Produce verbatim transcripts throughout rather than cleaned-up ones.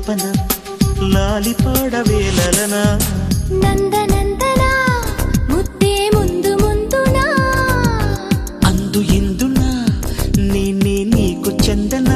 తపన లాలి పాడవేలనా నందనందనా ముద్దే ముందు ముందునా అందు ఇందునా నేనే నీకు చందనా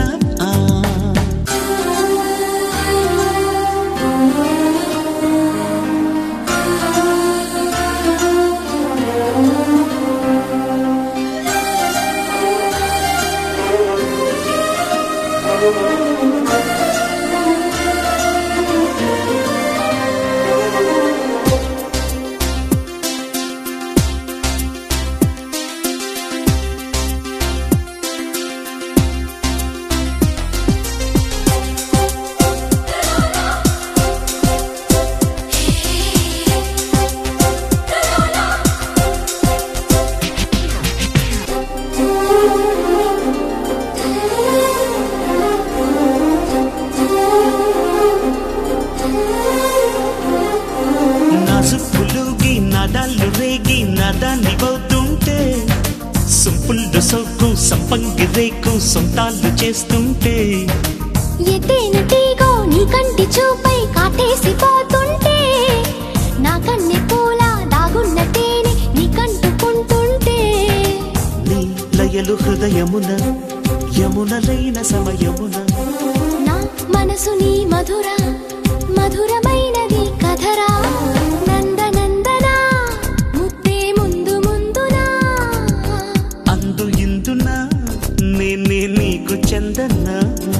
నదాలు రేగి నదాన్ని పోతుంటే సంపుళ్ళు సోకు సంపంగి రేకు సొంతాలు చేస్తుంటే ఎత్తేను తీగో నీ కంటి చూపై కాటేసి పోతుంటే నా కన్నె పూల దాగున్న తేనె నీ కంటుకుంటుంటే నీ లయలు హృదయమున యమునలైన సమయమున నా మనసు నీ మధుర మధురమైనది కథరా నేనే నీకు చందనా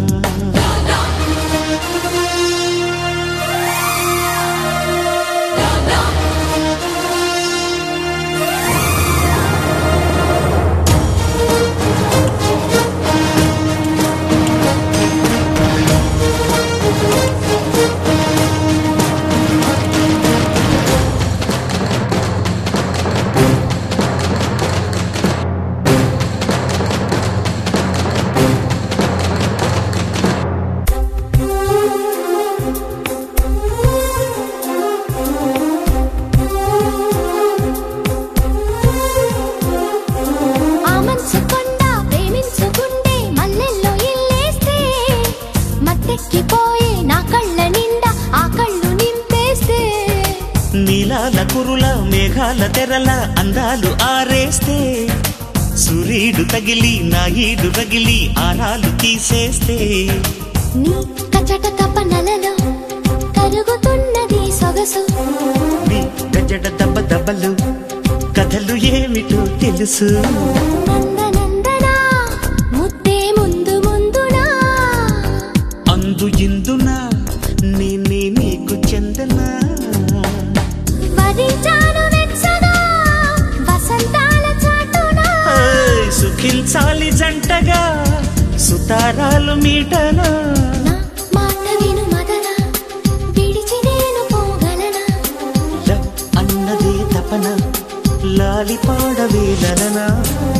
నీలాల కురుల మేఘాల తెరల అందాలు ఆరేస్తే సూర్యుడు తగిలి నా ఈడు రగిలి ఆరాలు తీసేస్తే నీ కచట కపనలలో కరుగుతున్నది సొగసు నీ గజడ దెబ్బ దెబ్బలు కథలు ఏమిటో తెలుసు నందనందనా ముద్దే ముందు ముందునా అందు ఇందునా నేనే నీకు చందనా వసంతాల చాటునా సుఖించాలి జంటగా సుతారాలు మీటనా నా మాట విను మదన విడిచి నేను పోగలనా అన్నదే తపన లాలి పాడవేలనా